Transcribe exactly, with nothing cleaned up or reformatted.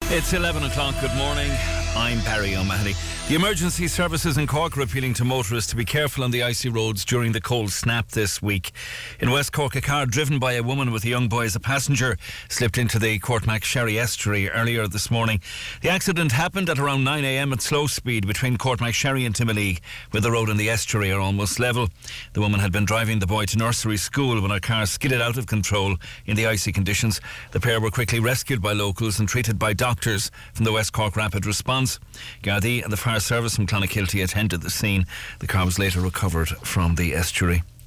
It's eleven o'clock. Good morning. I'm Barry O'Mahony. The emergency services in Cork are appealing to motorists to be careful on the icy roads during the cold snap this week. In West Cork, a car driven by a woman with a young boy as a passenger slipped into the Courtmac Sherry estuary earlier this morning. The accident happened at around nine a.m. at slow speed between Courtmac Sherry and Timoleague, where the road and the estuary are almost level. The woman had been driving the boy to nursery school when her car skidded out of control in the icy conditions. The pair were quickly rescued by locals and treated by doctors from the West Cork Rapid Response. Gardaí and the fire service from Clonakilty attended the scene. The car was later recovered from the estuary.